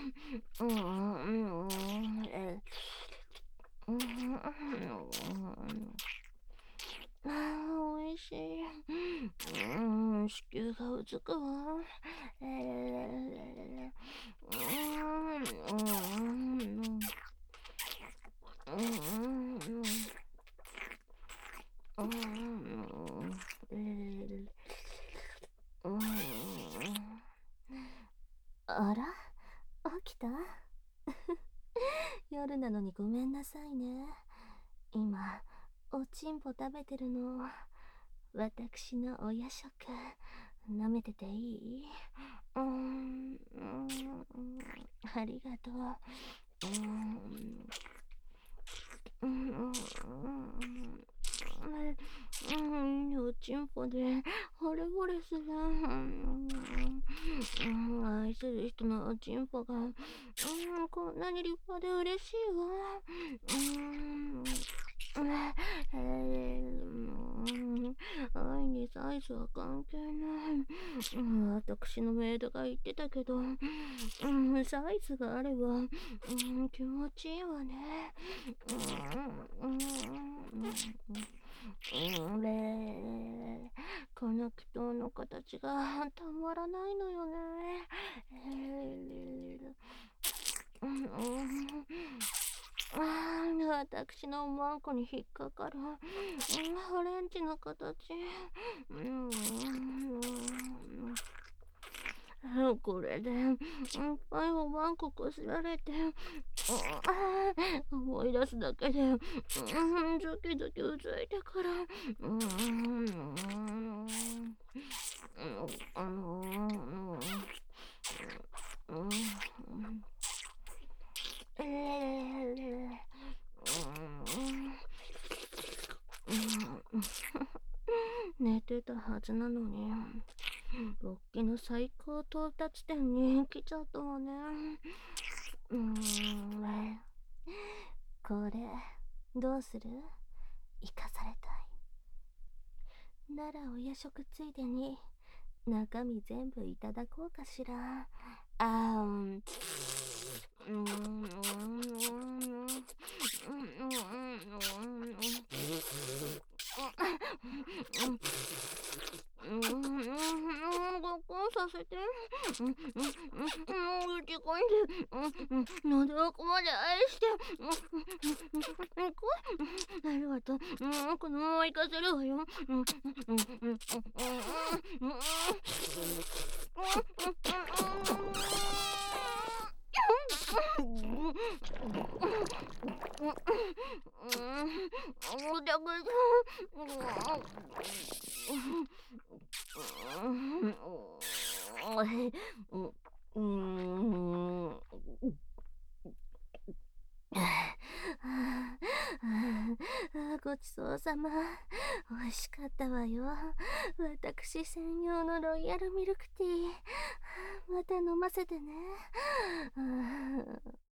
うん、うん、ああ、美味しい。うん、子宮がうずくわ。ええ、うん、うん、うん、うん、うん、あら、起きた？夜なのにごめんなさいね。今、おちんぽ食べてるの。私のお夜食、舐めてていい？ありがとう。うん、おちんぽで、惚れ惚れする。愛する人のおちんぽが、こんなに立派で嬉しいわ。愛にサイズは関係ない。私のメイドが言ってたけど、サイズがあれば、気持ちいいわね。この祈祷の形がたまらないのよね。私のマンコに引っかかる、オレンジの形。これで、いっぱいおまんここすられて、思い出すだけで、ズキズキうずいてから、あのうん、えー、寝てたはずなのに、ロッキの最高到達点に来ちゃったわね。うーん、これ、どうする？生かされたい。ならお夜食ついでに、中身全部いただこうかしら。あーん。ごっこんさせて。時間で、喉奥まで愛して。ありがとう。このまま行かせるわよ。だうん、ごちそうさま。美味しかったわよ。私専用のロイヤルミルクティー。また飲ませてね。